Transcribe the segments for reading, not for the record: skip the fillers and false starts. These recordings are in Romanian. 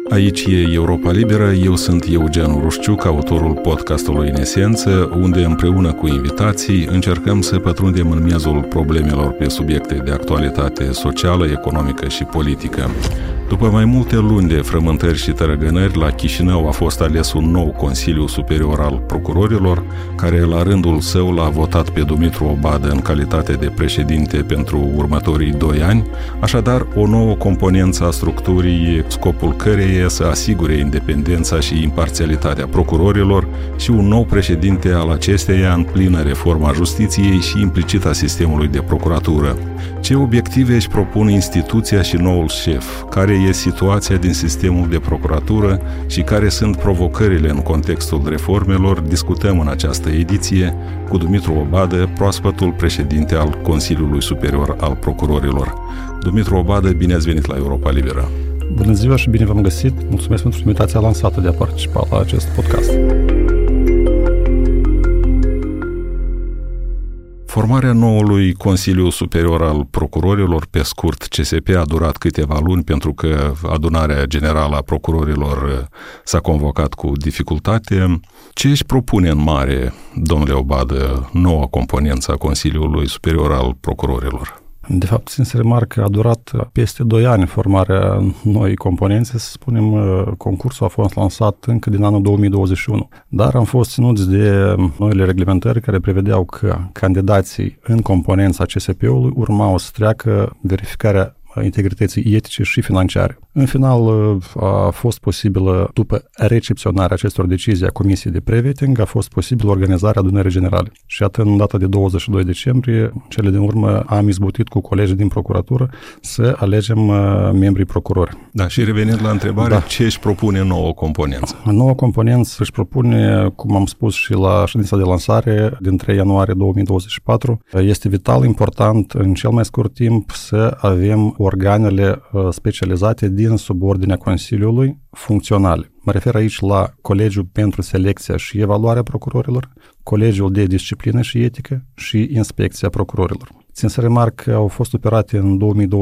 Aici e Europa Liberă, eu sunt Eugen Rușciuc, autorul podcastului În Esență, unde împreună cu invitații încercăm să pătrundem în miezul problemelor pe subiecte de actualitate socială, economică și politică. După mai multe luni de frământări și tărăgănări, la Chișinău a fost ales un nou Consiliu Superior al Procurorilor, care la rândul său l-a votat pe Dumitru Obadă în calitate de președinte pentru următorii 2 ani, așadar o nouă componență a structurii, scopul căreia să asigure independența și imparțialitatea procurorilor și un nou președinte al acesteia în plină reforma justiției și implicit a sistemului de procuratură. Ce obiective își propun instituția și noul șef? Care e situația din sistemul de procuratură și care sunt provocările în contextul reformelor? Discutăm în această ediție cu Dumitru Obadă, proaspătul președinte al Consiliului Superior al Procurorilor. Dumitru Obadă, bine ați venit la Europa Liberă! Bună ziua și bine v-am găsit! Mulțumesc pentru invitația lansată de a participa la acest podcast. Formarea noului Consiliu Superior al Procurorilor, pe scurt CSP, a durat câteva luni pentru că adunarea generală a procurorilor s-a convocat cu dificultate. Ce își propune în mare, domnule Obadă, noua componență a Consiliului Superior al Procurorilor? De fapt, țin să remarc că a durat peste 2 ani formarea noii componențe, să spunem, concursul a fost lansat încă din anul 2021, dar am fost ținuți de noile reglementări care prevedeau că candidații în componența CSP-ului urmau să treacă verificarea integrității etice și financiare. În final, a fost posibilă, după recepționarea acestor decizii a Comisiei de Pre-Vetting, a fost posibilă organizarea adunării generale. Și atât în data de 22 decembrie, cele din urmă, am izbutit cu colegii din procuratură să alegem membrii procurori. Da, și revenind la întrebare, ce își propune nouă componență? Noua componență își propune, cum am spus și la ședința de lansare din 3 ianuarie 2024, este vital important în cel mai scurt timp să avem organele specializate din subordinea Consiliului funcționale. Mă refer aici la Colegiul pentru Selecția și Evaluarea Procurorilor, Colegiul de Disciplină și Etică și Inspecția Procurorilor. Țin să remarc că au fost operate în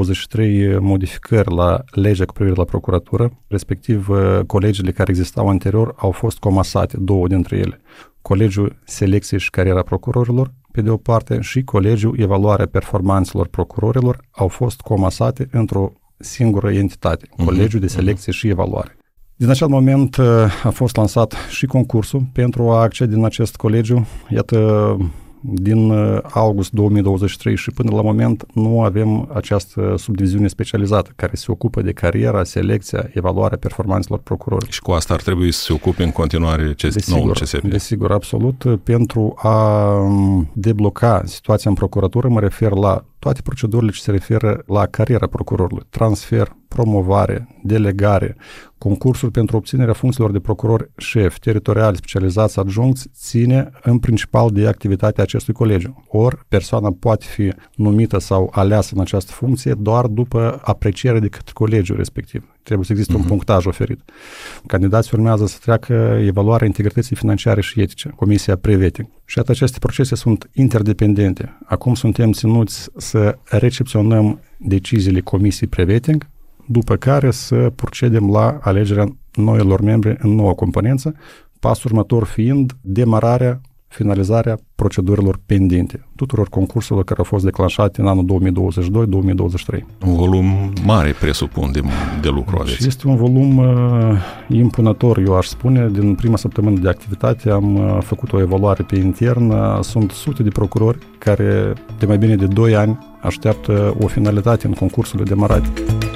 2023 modificări la legea cu privire la procuratură, respectiv colegiile care existau anterior au fost comasate, 2 dintre ele. Colegiul Selecției și Cariera Procurorilor, pe de o parte, și Colegiul Evaluarea Performanțelor Procurorilor au fost comasate într-o singură entitate, Colegiul de Selecție și Evaluare. Din acel moment a fost lansat și concursul pentru a accede în acest colegiu. Iată, din august 2023 și până la moment nu avem această subdiviziune specializată care se ocupă de cariera, selecția, evaluarea performanțelor procurorilor. Și cu asta ar trebui să se ocupe în continuare noul CSP. Desigur, absolut. Pentru a debloca situația în procuratură, mă refer la toate procedurile ce se referă la cariera procurorului, transfer, promovare, delegare, concursuri pentru obținerea funcțiilor de procurori șef, teritoriali, specializați, adjuncți, ține în principal de activitatea acestui colegiu. Ori persoana poate fi numită sau aleasă în această funcție doar după apreciere de către colegiul respectiv. Trebuie să existe un punctaj oferit. Candidații urmează să treacă evaluarea integrității financiare și etice, Comisia Pre-Vetting. Și aceste procese sunt interdependente. Acum suntem ținuți să recepționăm deciziile Comisiei Pre-Vetting, după care să procedem la alegerea noilor membri în noua componență, pasul următor fiind demararea, finalizarea procedurilor pendente, tuturor concursurilor care au fost declanșate în anul 2022-2023. Un volum mare, presupun, de lucru aveți. Și este un volum impunător, eu aș spune. Din prima săptămână de activitate am făcut o evaluare pe intern. Sunt sute de procurori care de mai bine de 2 ani așteaptă o finalitate în concursurile demarate.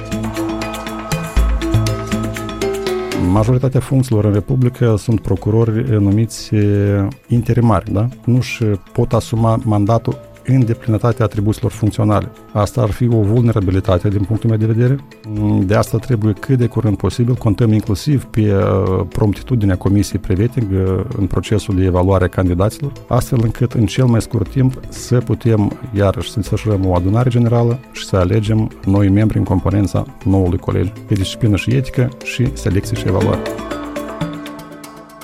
Majoritatea funcțiilor în Republică sunt procurori numiți interimari, da? Nu-și pot asuma mandatul în deplinătatea atribuțiilor funcționale. Asta ar fi o vulnerabilitate din punctul meu de vedere. De asta trebuie cât de curând posibil, contăm inclusiv pe promptitudinea Comisiei Pre-Vetting în procesul de evaluare a candidaților, astfel încât în cel mai scurt timp să putem iarăși să desfășurăm o adunare generală și să alegem noi membri în componența noului colegiu de disciplină și etică și selecție și evaluare.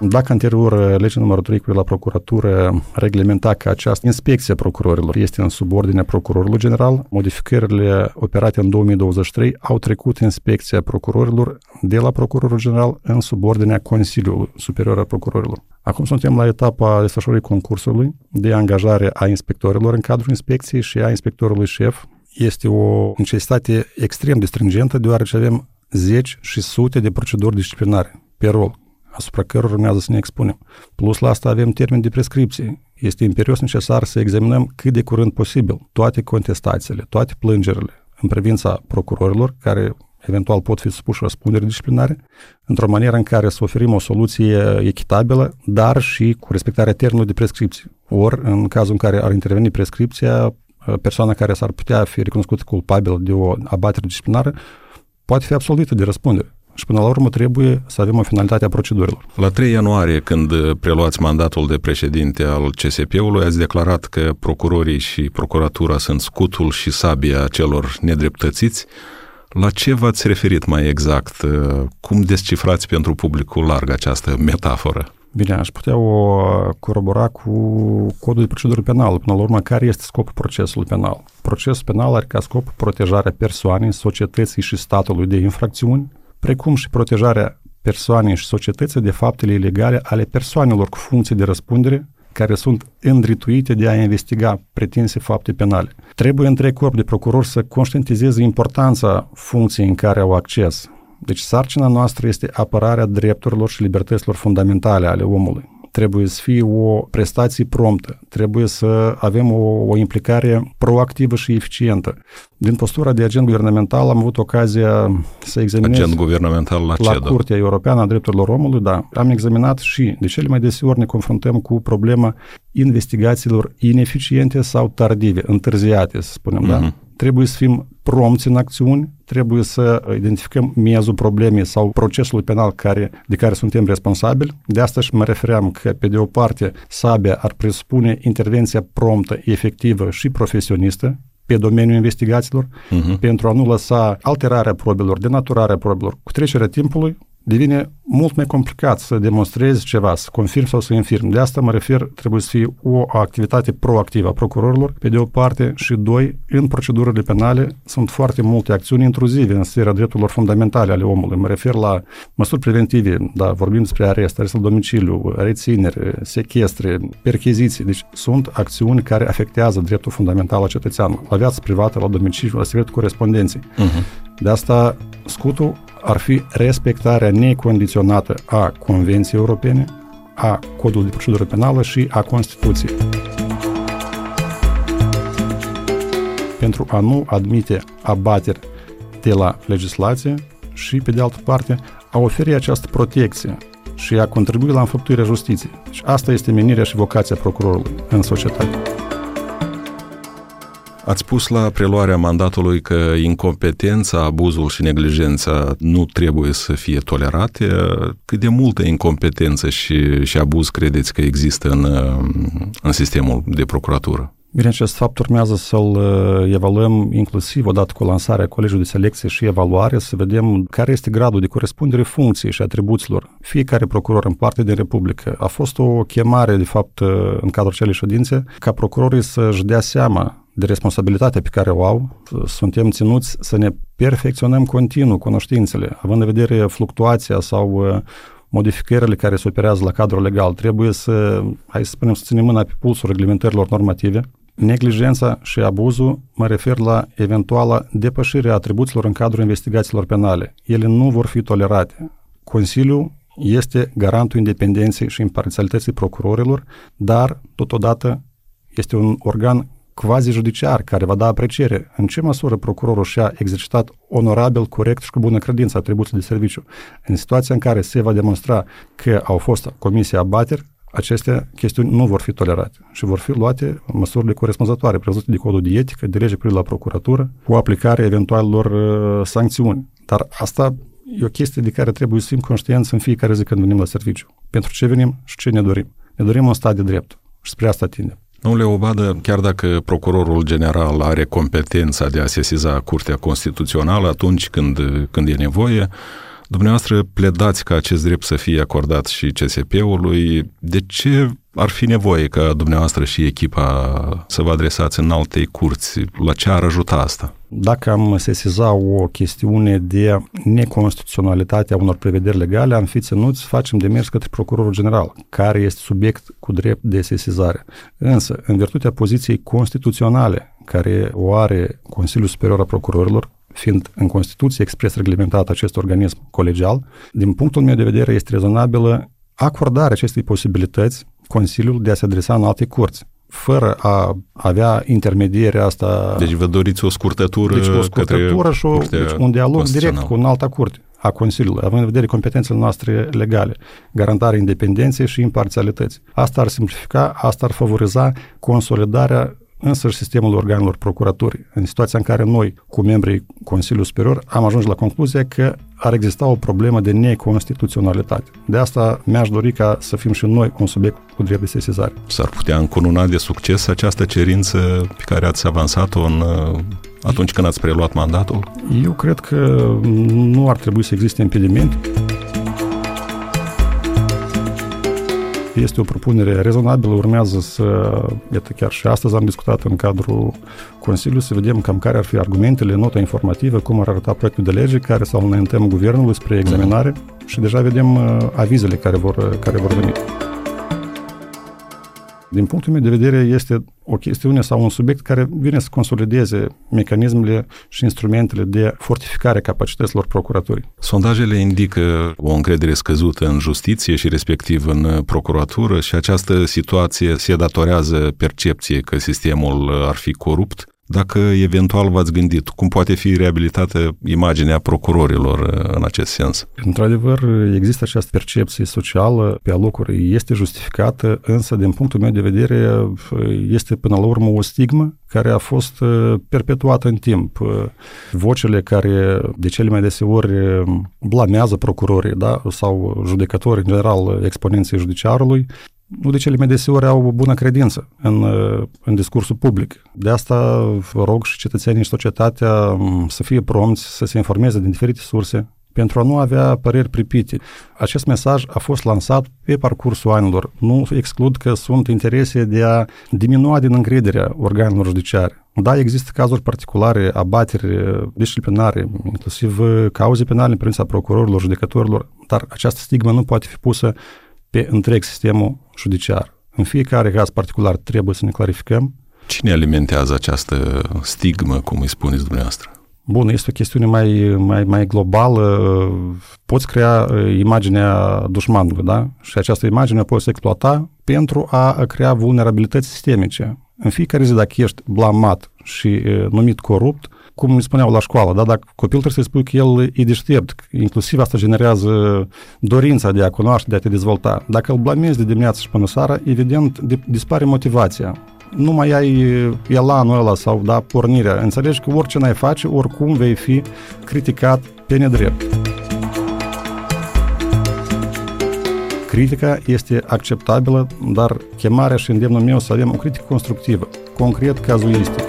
Dacă anterior legea numărul 3 cu la procuratură reglementa că această inspecție a procurorilor este în subordinea procurorului general, modificările operate în 2023 au trecut inspecția procurorilor de la procurorul general în subordinea Consiliului Superior al Procurorilor. Acum suntem la etapa desfășurării concursului de angajare a inspectorilor în cadrul inspecției și a inspectorului șef. Este o necesitate extrem de stringentă, deoarece avem zeci și sute de proceduri disciplinare pe rol, asupra cărora urmează să ne expunem. Plus la asta avem termen de prescripție. Este imperios necesar să examinăm cât de curând posibil toate contestațiile, toate plângerile în privința procurorilor, care eventual pot fi supuși răspundere disciplinare, într-o manieră în care să oferim o soluție echitabilă, dar și cu respectarea termenului de prescripție. Ori, în cazul în care ar interveni prescripția, persoana care s-ar putea fi recunoscută culpabilă de o abatere disciplinară poate fi absolvită de răspundere. Și până la urmă trebuie să avem o finalitate a procedurilor. La 3 ianuarie, când preluați mandatul de președinte al CSP-ului, ați declarat că procurorii și procuratura sunt scutul și sabia celor nedreptățiți. La ce v-ați referit mai exact? Cum descifrați pentru publicul larg această metaforă? Bine, aș putea o corobora cu codul de procedură penală. Până la urmă, care este scopul procesului penal? Procesul penal are ca scop protejarea persoanei, societății și statului de infracțiuni, precum și protejarea persoanei și societății de faptele ilegale ale persoanelor cu funcții de răspundere care sunt îndrituite de a investiga pretinse fapte penale. Trebuie întreg corp de procurori să conștientizeze importanța funcției în care au acces. Deci sarcina noastră este apărarea drepturilor și libertăților fundamentale ale omului. Trebuie să fie o prestație promptă, trebuie să avem o implicare proactivă și eficientă. Din postura de agent guvernamental am avut ocazia să examinez agent guvernamental la Curtea Europeană a Drepturilor Omului, da. Am examinat și de cele mai deseori ne confruntăm cu problema investigațiilor ineficiente sau tardive, întârziate, să spunem, da? Trebuie să fim prompți în acțiuni, trebuie să identificăm miezul problemei sau procesul penal de care suntem responsabili. De asta și mă refeream că, pe de o parte, sabia ar presupune intervenția promptă, efectivă și profesionistă pe domeniul investigațiilor, pentru a nu lăsa alterarea probelor, denaturarea probelor. Cu trecerea timpului, devine mult mai complicat să demonstrezi ceva, să confirmi sau să infirmi. De asta mă refer, trebuie să fie o activitate proactivă a procurorilor, pe de o parte, și doi, în procedurile penale sunt foarte multe acțiuni intruzive în sfera drepturilor fundamentale ale omului. Mă refer la măsuri preventive, da, vorbim despre arest la domiciliu, reținere, sechestre, percheziții. Deci sunt acțiuni care afectează dreptul fundamental al cetățeanului, la viața privată, la domiciliu, la secretul corespondenței. De asta, scutul ar fi respectarea necondiționată a Convenției Europene, a Codului de Procedură Penală și a Constituției. Pentru a nu admite abateri de la legislație și, pe de altă parte, a oferi această protecție și a contribui la înfăptuirea justiției. Și asta este menirea și vocația procurorului în societate. Ați spus la preluarea mandatului că incompetența, abuzul și neglijența nu trebuie să fie tolerate. Cât de multă incompetență și abuz credeți că există în sistemul de procuratură? Bine, acest fapt urmează să-l evaluăm inclusiv odată cu lansarea Colegiului de Selecție și Evaluare, să vedem care este gradul de corespundere funcției și atribuțiilor fiecare procuror în parte din Republică. A fost o chemare, de fapt, în cadrul acelei ședințe, ca procurorii să-și dea seama de responsabilitatea pe care o au. Suntem ținuți să ne perfecționăm continuu cunoștințele, având în vedere fluctuația sau modificările care se operează la cadrul legal. Trebuie să ținem mâna pe pulsul reglementărilor normative. Neglijența și abuzul, mă refer la eventuala depășire a atribuțiilor în cadrul investigațiilor penale. Ele nu vor fi tolerate. Consiliul este garantul independenței și imparțialității procurorilor, dar, totodată, este un organ quasi-judiciar care va da apreciere în ce măsură procurorul și-a exercitat onorabil, corect și cu bună credință atribuții de serviciu. În situația în care se va demonstra că au fost comise abateri, aceste chestiuni nu vor fi tolerate și vor fi luate măsurile corespunzătoare prevăzute de codul de etică, de lege privind la procuratură, cu aplicarea eventualelor sancțiuni. Dar asta e o chestie de care trebuie să fim conștienți în fiecare zi când venim la serviciu. Pentru ce venim și ce ne dorim. Ne dorim un stat de drept și spre asta tindem. Domnule Obadă, chiar dacă procurorul general are competența de a sesiza Curtea Constituțională atunci când e nevoie, Dumneavoastră pledați ca acest drept să fie acordat și CSP-ului. De ce ar fi nevoie ca dumneavoastră și echipa să vă adresați în alte curți? La ce ar ajuta asta? Dacă am sesiza o chestiune de neconstituționalitate a unor prevederi legale, am fi ținuți să facem demers către Procurorul General, care este subiect cu drept de sesizare. Însă, în virtutea poziției constituționale care o are Consiliul Superior al Procurorilor, fiind în Constituție expres reglementat acest organism colegial, din punctul meu de vedere este rezonabilă acordarea acestei posibilități Consiliul de a se adresa în alte curți, fără a avea intermedierea asta. Deci vă doriți o scurtătură, și un dialog direct cu un alta curte a Consiliului, având în vedere competențele noastre legale, garantarea independenței și imparțialității. Asta ar simplifica, asta ar favoriza consolidarea însăși sistemul organelor procuraturii, în situația în care noi, cu membrii Consiliului Superior, am ajuns la concluzia că ar exista o problemă de neconstituționalitate. De asta mi-aș dori ca să fim și noi un subiect cu drept de sesizare. S-ar putea încununa de succes această cerință pe care ați avansat-o atunci când ați preluat mandatul? Eu cred că nu ar trebui să existe impediment. Este o propunere rezonabilă, urmează să, iată, chiar și astăzi am discutat în cadrul Consiliului, să vedem cam care ar fi argumentele, nota informativă, cum ar arăta proiectul de lege care să-l înaintăm guvernului spre examinare și deja vedem avizele care vor veni. Din punctul meu de vedere, este o chestiune sau un subiect care vine să consolideze mecanismele și instrumentele de fortificare a capacităților procuraturii. Sondajele indică o încredere scăzută în justiție și respectiv în procuratură și această situație se datorează percepției că sistemul ar fi corupt. Dacă eventual v-ați gândit, cum poate fi reabilitată imaginea procurorilor în acest sens? Într-adevăr, există această percepție socială pe alocuri, este justificată, însă, din punctul meu de vedere, este până la urmă o stigmă care a fost perpetuată în timp. Vocile care de cele mai deseori blamează procurorii, da? Sau judecători, în general, exponenții judiciarului, nu de cele mai deseori au o bună credință în discursul public. De asta vă rog și cetățenii și societatea să fie prompți, să se informeze din diferite surse, pentru a nu avea păreri pripite. Acest mesaj a fost lansat pe parcursul anilor. Nu exclud că sunt interese de a diminua din încrederea organelor judiciare. Da, există cazuri particulare, abateri disciplinare, inclusiv cauze penale în privința procurorilor, judecătorilor, dar această stigmă nu poate fi pusă pe întreg sistemul judiciar. În fiecare caz particular trebuie să ne clarificăm. Cine alimentează această stigmă, cum îi spuneți dumneavoastră? Bun, este o chestiune mai globală. Poți crea imaginea dușmanului, da? Și această imagine poți exploata pentru a crea vulnerabilități sistemice. În fiecare zi, dacă ești blamat și numit corupt, cum îmi spuneau la școală, da? Dacă copilul trebuie să spui că el e deștept, inclusiv asta generează dorința de a cunoaște, de a te dezvolta. Dacă îl blamezi de dimineață și până seara, evident, dispare motivația. Nu mai ai elanul ăla sau, da, pornirea. Înțelegi că orice n-ai face, oricum vei fi criticat pe nedrept. Critica este acceptabilă, dar chemarea și îndemnul meu să avem o critică constructivă, concret cazuistic.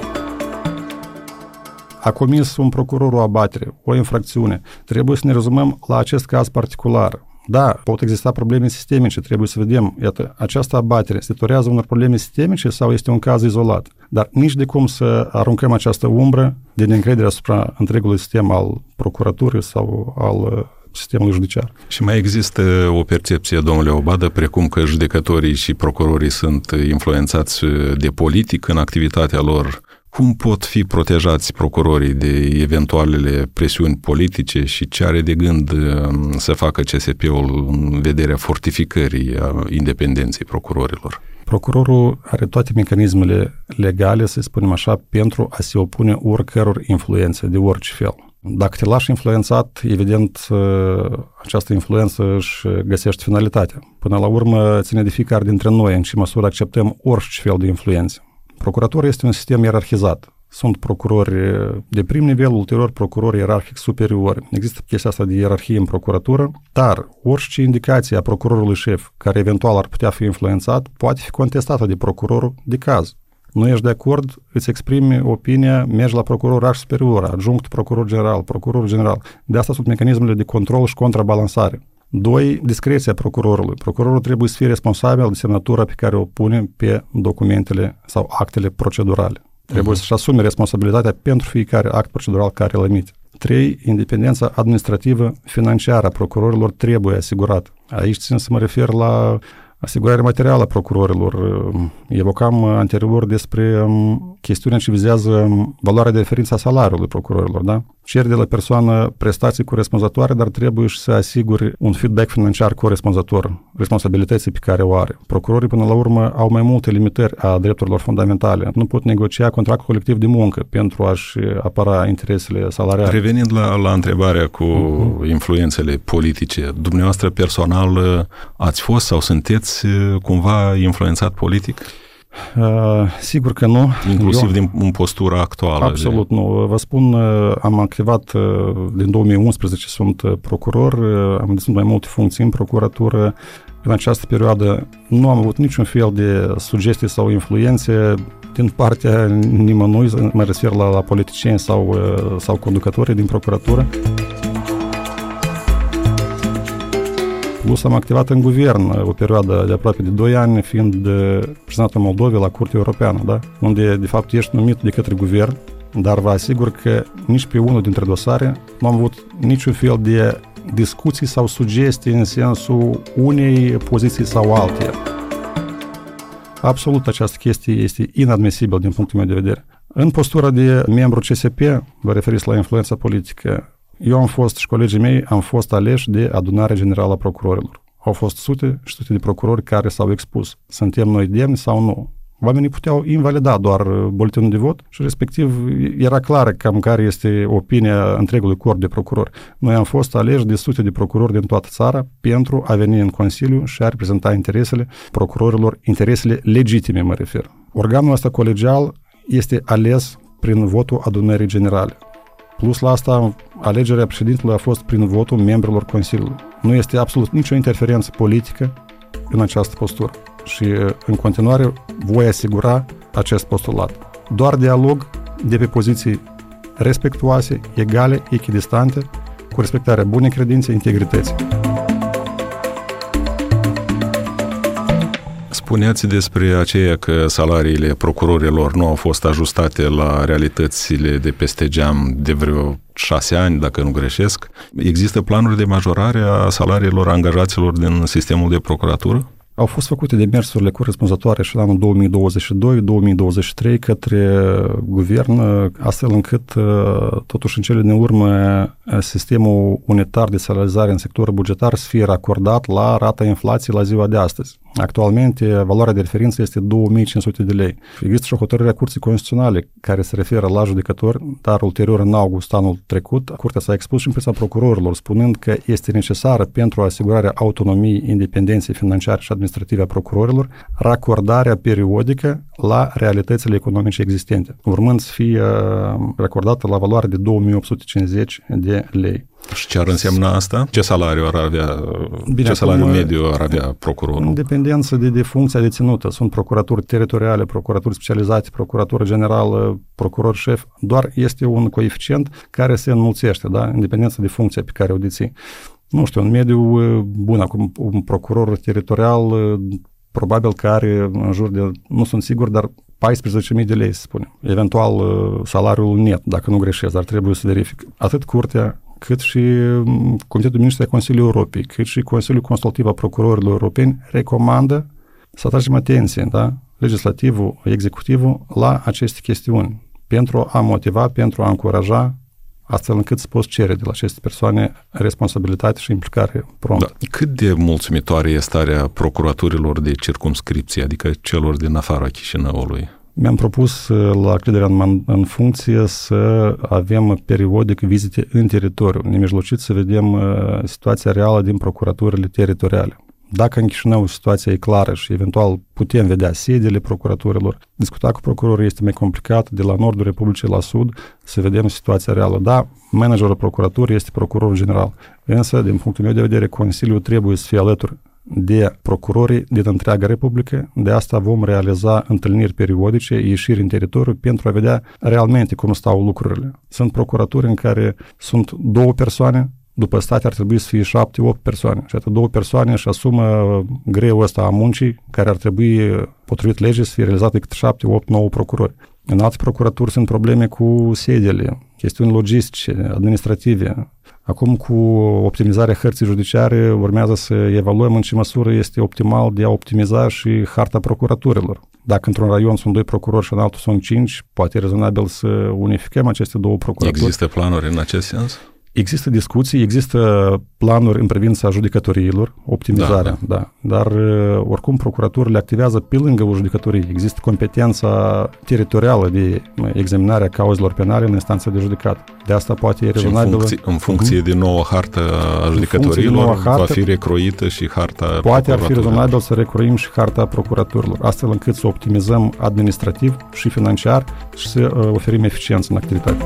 A comis un procuror o abatere, o infracțiune. Trebuie să ne rezumăm la acest caz particular. Da, pot exista probleme sistemice, trebuie să vedem, iată, această abatere se datorează unor probleme sistemice sau este un caz izolat? Dar nici de cum să aruncăm această umbră de neîncredere asupra întregului sistem al procuraturii sau al sistemului judiciar. Și mai există o percepție, domnule Obadă, precum că judecătorii și procurorii sunt influențați de politic în activitatea lor. Cum pot fi protejați procurorii de eventualele presiuni politice și ce are de gând să facă CSP-ul în vederea fortificării a independenței procurorilor? Procurorul are toate mecanismele legale, să spunem așa, pentru a se opune oricăror influențe de orice fel. Dacă te lași influențat, evident, această influență își găsește finalitatea. Până la urmă, ține de fiecare dintre noi în ce măsură acceptăm orice fel de influențe. Procuratura este un sistem ierarhizat. Sunt procurori de prim nivel, ulterior procurori ierarhic superiori. Există chestia asta de ierarhie în procuratură, dar orice indicație a procurorului șef care eventual ar putea fi influențat poate fi contestată de procurorul de caz. Nu ești de acord, îți exprimi opinia, mergi la procuror superior, adjunct procuror general. De asta sunt mecanismele de control și contrabalansare. 2. Discreția procurorului. Procurorul trebuie să fie responsabil de semnătura pe care o pune pe documentele sau actele procedurale. Trebuie să-și asume responsabilitatea pentru fiecare act procedural care îl emite. 3. Independența administrativă financiară a procurorilor trebuie asigurată. Aici țin să mă refer la asigurarea materială a procurorilor. Evocam anterior despre chestiunea ce vizează valoarea de referință a salariului procurorilor, da? Cer de la persoană prestații corespunzătoare, dar trebuie și să asiguri un feedback financiar corespunzător responsabilității pe care o are. Procurorii, până la urmă, au mai multe limitări a drepturilor fundamentale. Nu pot negocia contract colectiv de muncă pentru a-și apăra interesele salariale. Revenind la întrebarea cu influențele politice, dumneavoastră personal ați fost sau sunteți cumva influențat politic? Sigur că nu. Inclusiv din postura actuală. Absolut nu. Vă spun, am activat din 2011, sunt procuror, am deținut mai multe funcții în procuratură. În această perioadă nu am avut niciun fel de sugestii sau influențe din partea nimănui, mă refer la politicieni sau conducătorii din procuratură. Plus am activat în guvern o perioadă de aproape de 2 ani, fiind prezentat în Moldova la Curtea Europeană, da? Unde de fapt ești numit de către guvern, dar vă asigur că nici pe unul dintre dosare nu am avut niciun fel de discuții sau sugestii în sensul unei poziții sau alteia. Absolut această chestie este inadmisibilă din punctul meu de vedere. În postura de membru CSP, vă referiți la influența politică, eu am fost și colegii mei am fost aleși de Adunarea Generală a Procurorilor. Au fost sute și sute de procurori care s-au expus. Suntem noi demni sau nu? Oamenii puteau invalida doar buletinul de vot și respectiv era clară cam care este opinia întregului corp de procurori. Noi am fost aleși de sute de procurori din toată țara pentru a veni în Consiliu și a reprezenta interesele procurorilor, interesele legitime mă refer. Organul ăsta colegial este ales prin votul Adunării Generale. Plus la asta, alegerea președintelui a fost prin votul membrilor Consiliului. Nu este absolut nicio interferență politică în această postură. Și în continuare voi asigura acest postulat. Doar dialog de pe poziții respectuoase, egale, echidistante, cu respectarea bunei credințe, integrității. Spuneați despre aceea că salariile procurorilor nu au fost ajustate la realitățile de peste geam de vreo 6 ani, dacă nu greșesc. Există planuri de majorare a salariilor angajaților din sistemul de procuratură? Au fost făcute demersurile corespunzătoare și în anul 2022-2023 către guvern, astfel încât, totuși, în cele din urmă, sistemul unitar de salarizare în sectorul bugetar să fie racordat la rata inflației la ziua de astăzi. Actualmente, valoarea de referință este 2500 de lei. Există și o hotărâre a Curții Constituționale care se referă la judecători, dar ulterior, în august anul trecut, Curtea s-a expus și în fața procurorilor, spunând că este necesară pentru asigurarea autonomiei, independenței financiare și administrative a procurorilor, racordarea periodică la realitățile economice existente, urmând să fie racordată la valoare de 2850 de lei. Și ce ar însemna asta? Ce salariu ar avea, ce salariu mediu ar avea procurorul? În dependență de funcția deținută. Sunt procuraturi teritoriale, procuraturi specializate, procuratură generală, procuror șef. Doar este un coeficient care se înmulțește, da? În dependență de funcția pe care o deții. Nu știu, în mediu bun, acum un procuror teritorial probabil că are în jur de, nu sunt sigur, dar 14.000 de lei, să spunem. Eventual salariul net, dacă nu greșesc, dar trebuie să verific. Atât Curtea, cât și Comitetul Ministrilor Consiliului Europei, cât și Consiliul Consultativ al Procurorilor Europeni recomandă să atragem atenție, da? Legislativul, executivul, la aceste chestiuni, pentru a motiva, pentru a încuraja, astfel încât să poți cere de la aceste persoane responsabilitate și implicare promptă. Da. Cât de mulțumitoare este starea procuraturilor de circumscripție, adică celor din afara Chișinăului? Mi-am propus la accederea în funcție să avem periodic vizite în teritoriu, nemijlocit să vedem situația reală din procuraturile teritoriale. Dacă în Chișinău situația e clară și eventual putem vedea sediile procuraturilor, discuta cu procurorii este mai complicat, de la nordul Republicii la sud, să vedem situația reală. Da, managerul procuraturii este procurorul general, însă, din punctul meu de vedere, Consiliul trebuie să fie alături de procurorii din întreaga Republică. De asta vom realiza întâlniri periodice, ieșiri în teritoriu pentru a vedea realmente cum stau lucrurile. Sunt procuraturi în care sunt 2 persoane, după state ar trebui să fie 7-8 persoane. Și atât 2 persoane își asumă greul ăsta a muncii, care ar trebui, potrivit legii, să fie realizate câte 7, 8, 9 procurori. În alte procuraturi sunt probleme cu sediile, chestiuni logistice, administrative. Acum, cu optimizarea hărții judiciare, urmează să evaluăm în ce măsură este optimal de a optimiza și harta procuraturilor. Dacă într-un raion sunt 2 procurori și în altul sunt 5, poate e rezonabil să unificăm aceste 2 procuraturi. Există planuri în acest sens? Există discuții, există planuri în privința judecătoriilor, optimizarea, da. Dar oricum procuraturile activează pe lângă o judecătorie. Există competența teritorială de examinarea cauzelor penale în instanța de judecat. De asta poate e rezonabil. În funcție de nouă hartă a judecătorilor, va fi recroită și harta poate ar fi rezonabil să recroim și harta procuraturilor, astfel încât să optimizăm administrativ și financiar și să oferim eficiență în activitate.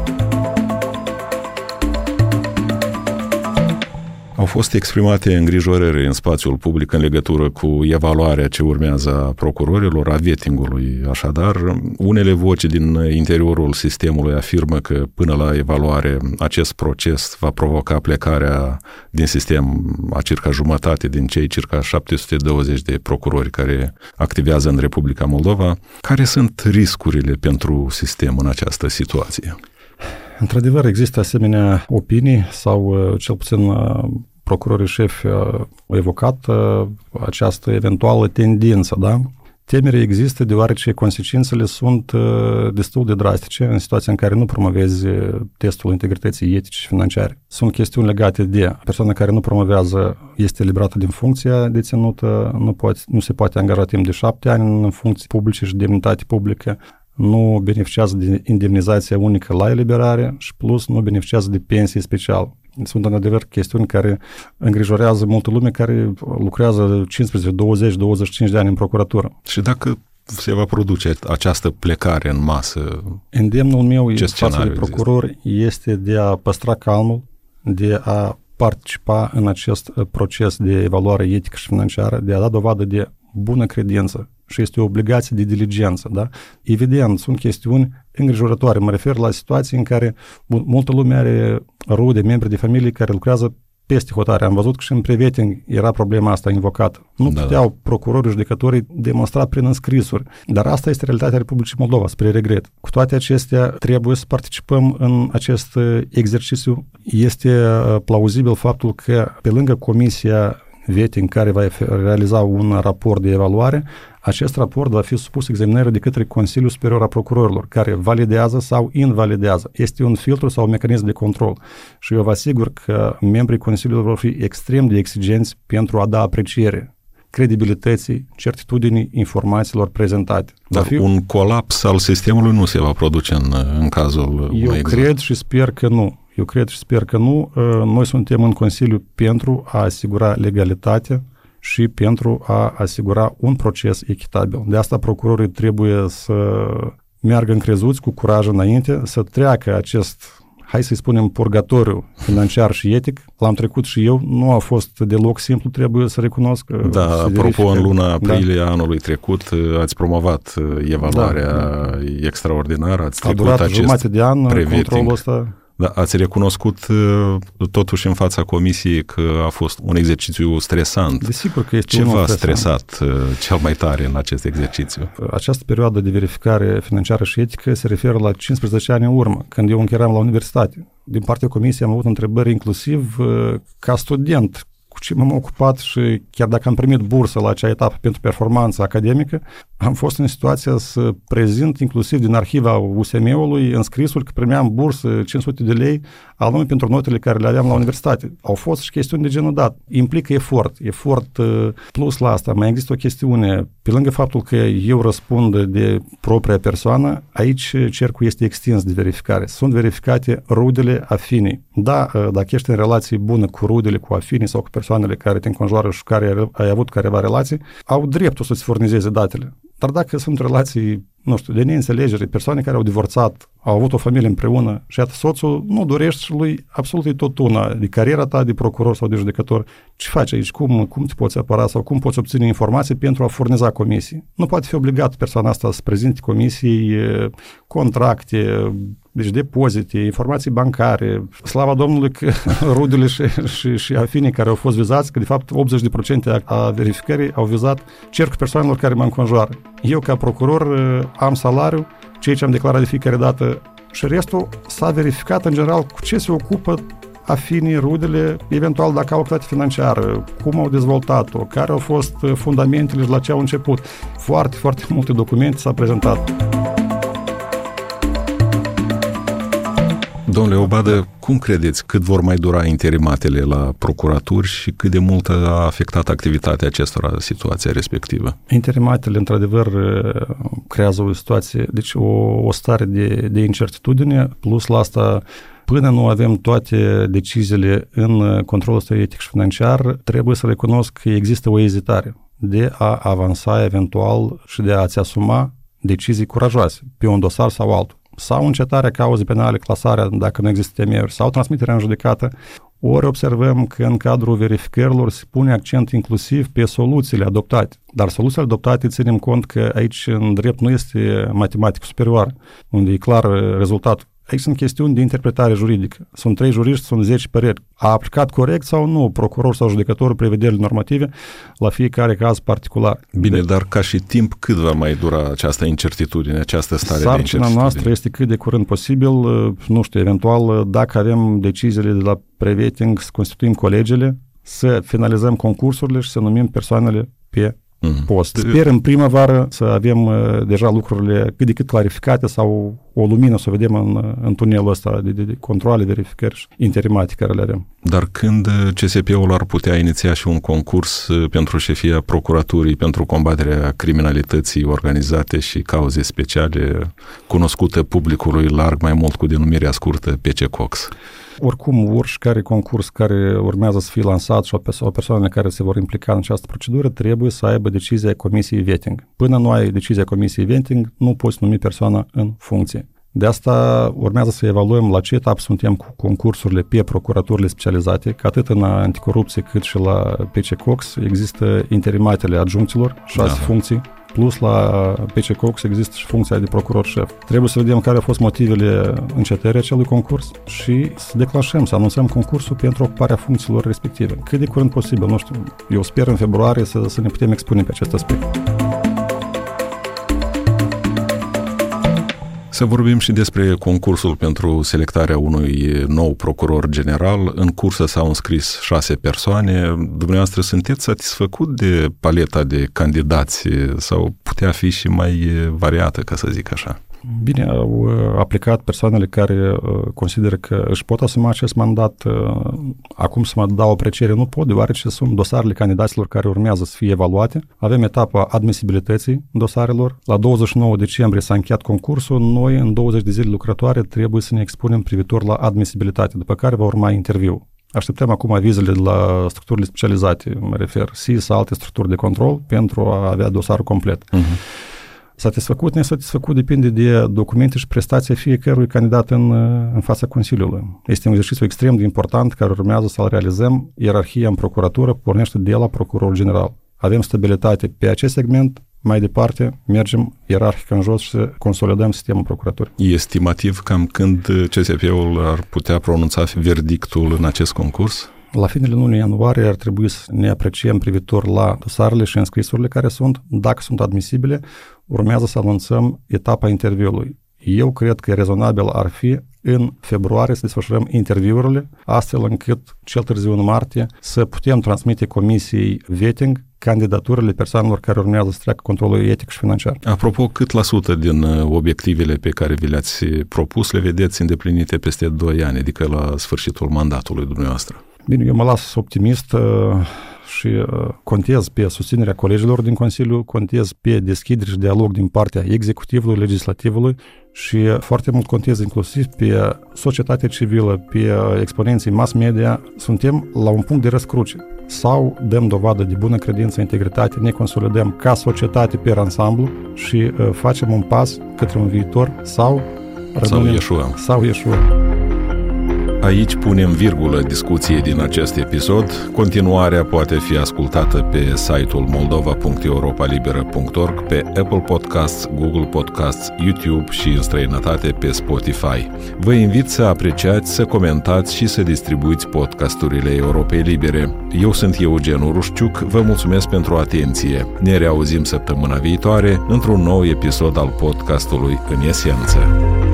Au fost exprimate îngrijorări în spațiul public în legătură cu evaluarea ce urmează a procurorilor, a vettingului. Așadar, unele voci din interiorul sistemului afirmă că până la evaluare acest proces va provoca plecarea din sistem a circa jumătate din cei circa 720 de procurori care activează în Republica Moldova. Care sunt riscurile pentru sistem în această situație? Într-adevăr, există asemenea opinii sau cel puțin procurorii șefi au evocat această eventuală tendință, da? Temerea există deoarece consecințele sunt destul de drastice în situația în care nu promovezi testul integrității etice și financiare. Sunt chestiuni legate de persoana care nu promovează este eliberată din funcția deținută, nu se poate angaja timp de 7 ani în funcții publice și demnitate publică, nu beneficiază de indemnizația unică la eliberare și plus nu beneficiază de pensie specială. Sunt în adevăr chestiuni care îngrijorează multă lume care lucrează 15, 20, 25 de ani în procuratură. Și dacă se va produce această plecare în masă, îndemnul meu față de procurori este de a păstra calmul, de a participa în acest proces de evaluare etică și financiară, de a da dovadă de bună credință și este o obligație de diligență, da? Evident, sunt chestiuni îngrijorătoare. Mă refer la situații în care multă lume are rude, membri de familie care lucrează peste hotare. Am văzut că și în pre-vetting era problema asta invocată. Nu puteau procurorii, judecătorii demonstra prin înscrisuri. Dar asta este realitatea Republicii Moldova, spre regret. Cu toate acestea, trebuie să participăm în acest exercițiu. Este plauzibil faptul că pe lângă Comisia vetting care va realiza un raport de evaluare, acest raport va fi supus examinării de către Consiliul Superior a Procurorilor, care validează sau invalidează. Este un filtru sau un mecanism de control. Și eu vă asigur că membrii Consiliului vor fi extrem de exigenți pentru a da apreciere credibilității, certitudinii informațiilor prezentate. Dar un colaps al sistemului nu se va produce în cazul Eu cred și sper că nu. Noi suntem în Consiliu pentru a asigura legalitate și pentru a asigura un proces echitabil. De asta procurorii trebuie să meargă încrezuți cu curaj înainte, să treacă acest, hai să-i spunem, purgatoriu financiar și etic. L-am trecut și eu, nu a fost deloc simplu, trebuie să recunosc. Da, apropo, în luna aprilie anului trecut ați promovat evaluarea extraordinară, ați trecut acest jumătate de an controlul ăsta. Da, ați recunoscut totuși în fața comisiei că a fost un exercițiu stresant. Desigur că este ce v-a stresat cel mai tare în acest exercițiu? Această perioadă de verificare financiară și etică se referă la 15 ani în urmă, când eu încă eram la universitate. Din partea comisiei am avut întrebări inclusiv ca student, cu ce m-am ocupat și chiar dacă am primit bursă la acea etapă pentru performanță academică, am fost în situația să prezint inclusiv din arhiva USM-ului înscrisul că primeam bursă 500 de lei anume pentru notele care le aveam la universitate. Au fost și chestiuni de genul dat. Implică efort plus la asta. Mai există o chestiune, pe lângă faptul că eu răspund de propria persoană, aici cercul este extins de verificare. Sunt verificate rudele afinii. Da, dacă ești în relație bună cu rudele, cu afinii sau cu persoanele care te înconjoară și care ai avut careva relații, au dreptul să-ți furnizeze datele. Dar dacă sunt relații, nu știu, de neînțelegere, persoane care au divorțat, au avut o familie împreună și iată, soțul nu dorește și lui absolut tot una, de cariera ta de procuror sau de judecător. Ce faci aici? Cum te poți apăra sau cum poți obține informații pentru a furniza comisii? Nu poate fi obligat persoana asta să prezinte comisii, contracte, deci depozite, informații bancare. Slava Domnului că rudele și afinii care au fost vizați, că de fapt 80% a verificării au vizat cercul persoanelor care mă înconjoară. Eu ca procuror am salariu, ceea ce am declarat de fiecare dată și restul s-a verificat în general cu ce se ocupă afinii, rudele, eventual dacă au activitate financiară, cum au dezvoltat-o, care au fost fundamentele și la ce au început. Foarte, foarte multe documente s-a prezentat. Domnule Obadă, cum credeți cât vor mai dura interimatele la procuraturi și cât de mult a afectat activitatea acestora situația respectivă? Interimatele, într-adevăr, creează o situație, deci o stare de incertitudine, plus la asta, până nu avem toate deciziile în controlul ăsta etic și financiar, trebuie să recunosc că există o ezitare de a avansa eventual și de a-ți asuma decizii curajoase pe un dosar sau altul. Sau încetarea cauzei penale, clasarea dacă nu există temeiuri, sau transmiterea în judecată, ori observăm că în cadrul verificărilor se pune accent inclusiv pe soluțiile adoptate. Dar soluțiile adoptate ținem cont că aici în drept nu este matematică superioară, unde e clar rezultatul. Aici sunt chestiuni de interpretare juridică. Sunt 3 juriști, sunt 10 păreri. A aplicat corect sau nu procuror sau judecător prevederile normative la fiecare caz particular. Bine, dar ca și timp cât va mai dura această incertitudine, această stare de incertitudine? Sarcina noastră este cât de curând posibil, nu știu, eventual, dacă avem deciziile de la preveting, să constituim colegiile, să finalizăm concursurile și să numim persoanele pe post. Sper în primăvară să avem deja lucrurile cât de cât clarificate sau o lumină să o vedem în tunelul ăsta de controale, verificări și interimate care le avem. Dar când CSP-ul ar putea iniția și un concurs pentru șefia procuraturii pentru combaterea criminalității organizate și cauze speciale, cunoscută publicului larg mai mult cu denumirea scurtă PC-COX? Oricum, oricare concurs care urmează să fie lansat sau persoanele care se vor implica în această procedură trebuie să aibă decizia Comisiei Vetting. Până nu ai decizia Comisiei Vetting, nu poți numi persoana în funcție. De asta urmează să evaluăm la ce etapă suntem cu concursurile pe procuraturile specializate, că atât în anticorupție cât și la PC-COX există interimatele adjuncților, 6 funcții, plus la PC-COX există și funcția de procuror șef. Trebuie să vedem care au fost motivele încetării acelui concurs și să declanșăm, să anunțăm concursul pentru ocuparea funcțiilor respective. Cât de curând posibil, nu știu, eu sper în februarie să ne putem expune pe acest aspect. Să vorbim și despre concursul pentru selectarea unui nou procuror general. În cursă s-au înscris 6 persoane. Dumneavoastră sunteți satisfăcut de paleta de candidați sau putea fi și mai variată, ca să zic așa? Bine, au aplicat persoanele care consideră că își pot asuma acest mandat. Acum să mă dau o apreciere nu pot, deoarece sunt dosarele candidaților care urmează să fie evaluate. Avem etapa admisibilității dosarelor. La 29 decembrie s-a încheiat concursul. Noi, în 20 de zile lucrătoare, trebuie să ne expunem privitor la admisibilitate, după care va urma interviu. Așteptăm acum avizele de la structurile specializate, mă refer SIS sau alte structuri de control, pentru a avea dosarul complet. Satisfăcut, nesatisfăcut depinde de documente și prestația fiecărui candidat în fața Consiliului. Este un exercițiu extrem de important care urmează să-l realizăm. Ierarhia în procuratură pornește de la procurorul general. Avem stabilitate pe acest segment, mai departe mergem ierarhic în jos și consolidăm sistemul procuraturii. E estimativ cam când CSP-ul ar putea pronunța verdictul în acest concurs? La finele lunii ianuarie ar trebui să ne apreciem privitor la dosarele și înscrisurile care sunt. Dacă sunt admisibile, urmează să anunțăm etapa interviului. Eu cred că rezonabil ar fi în februarie să desfășurăm interviurile, astfel încât cel târziu în martie să putem transmite Comisiei Vetting candidaturile persoanelor care urmează să treacă controlul etic și financiar. Apropo, cât la sută din obiectivele pe care vi le-ați propus le vedeți îndeplinite peste 2 ani, adică la sfârșitul mandatului dumneavoastră? Bine, eu mă las optimist și contez pe susținerea colegilor din Consiliu, contez pe deschidere și dialog din partea executivului, legislativului și foarte mult contez inclusiv pe societatea civilă, pe exponenții mass media. Suntem la un punct de răscruce. Sau dăm dovadă de bună credință, integritate, ne consolidăm ca societate pe ansamblu și facem un pas către un viitor, sau Sau Yeshua. Aici punem virgulă discuției din acest episod. Continuarea poate fi ascultată pe site-ul moldova.europalibera.org, pe Apple Podcasts, Google Podcasts, YouTube și în străinătate pe Spotify. Vă invit să apreciați, să comentați și să distribuiți podcasturile Europei Libere. Eu sunt Eugen Rușciuc, vă mulțumesc pentru atenție. Ne reauzim săptămâna viitoare într-un nou episod al podcastului În Esență.